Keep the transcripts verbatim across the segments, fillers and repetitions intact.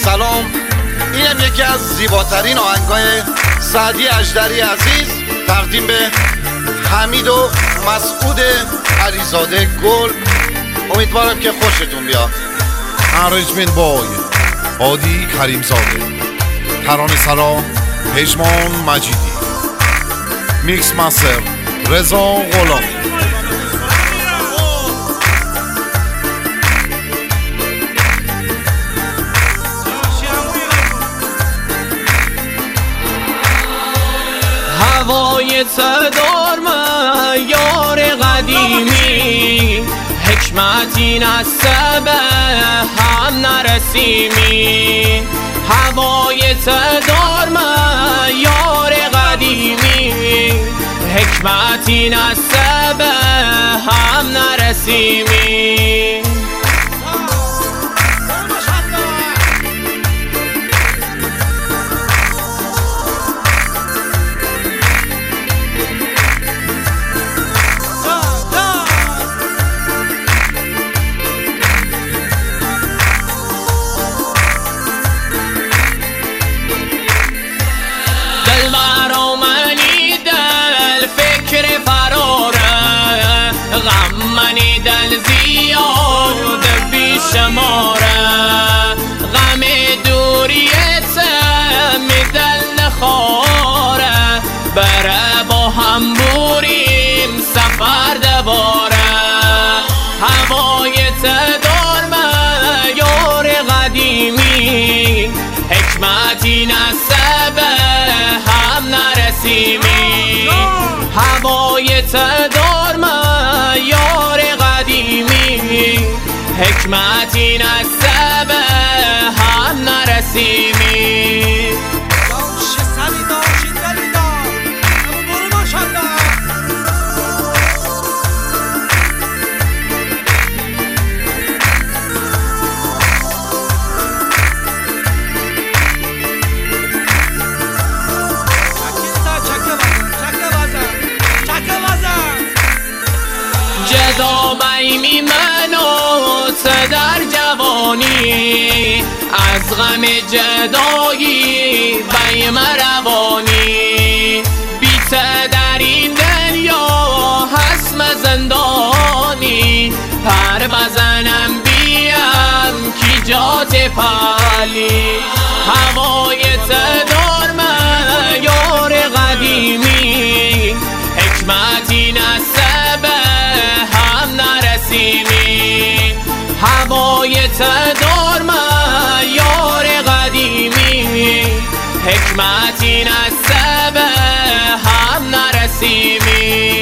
سلام. اینم یکی از زیباترین آهنگای سعدی اژدری عزیز تقدیم به حمید و مسعود علیزاده گل. امیدوارم که خوشتون بیاد. ارنجمنت بای هادی کریمزاده، ترانه سرا پژمان مجیدی، میکس مستر رضا غلامی. هوای تدار من یار قدیمی، حکمتی نسبه هم نرسیمی. هوای تدار من یار قدیمی، حکمتی نسبه هم نرسیمی. غم منی دل زیاد بی شماره، غم دوریت می دل نخواره. بره با هم بوریم سفر دواره. هوای تدار من یار قدیمی، حکمتی نسبه هم نرسیمی. هوای تدار من یار قدیمی، حکمتی نسبه هم نرسیمی. جدا بیمی منو در جوانی، از غم جدایی بیم روانی. بیت در این دنیا هست زندانی، پر بزنم بیم کی جات پالی. هوای تدار من یار قدیمی، حکمتی نسبه هم نرسیمی. هوای تدار من یار قدیمی، حکمتی نسبه هم نرسیمی.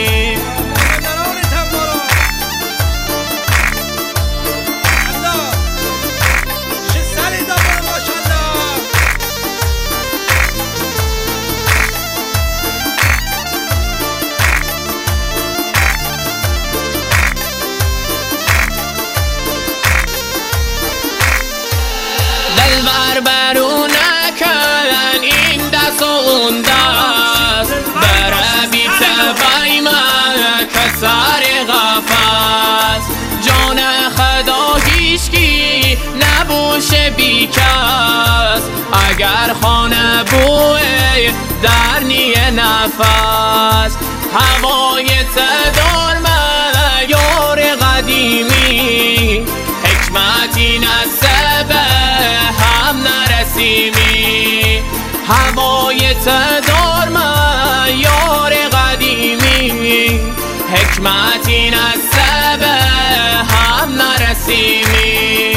دلبر برو نکن این دست و اون دست، بره بی تبای من کسر غفص. جان خدا هیچکی نبوشه بی کس، اگر خانه بوی در نیه نفس. هوای تدار من یار قدیمی، حکمتی نسبه هم نرسیمی. هوای تدار من یار قدیمی، حکمتی نسبه هم نرسیمی.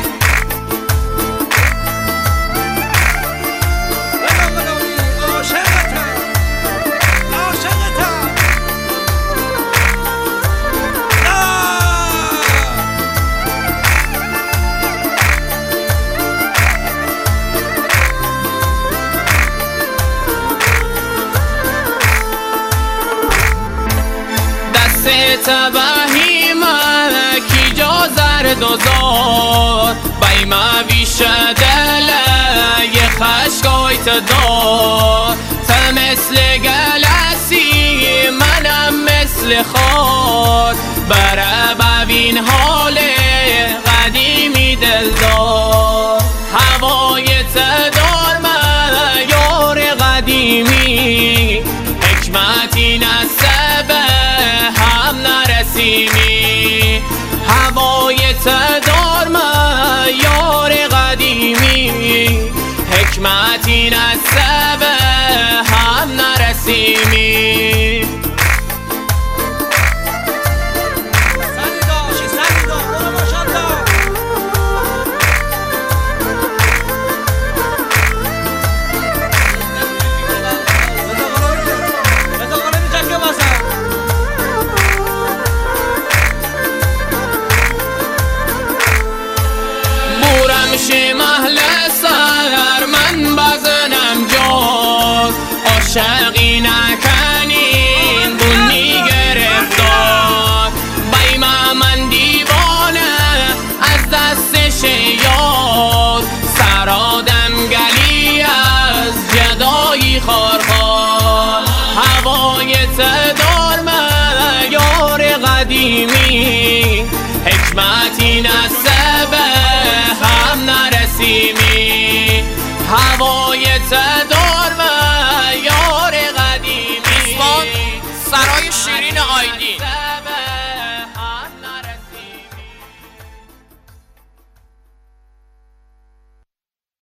تباهی من کی جا زرد و زار، بیم ویشه دل یه خشکای تدار. تا مثل گلسی منم مثل خار، بره ببین حال قدیمی دلدار. هوای دسته به هم نرسیمی بورم محل سر من بزنم جاز عاشقی نکنین بونی گرفتار بیمه من دیوانه از دستش یاد سرادم گلی از جدایی خارخار هوای تدار یار قدیمی حکمتی نسه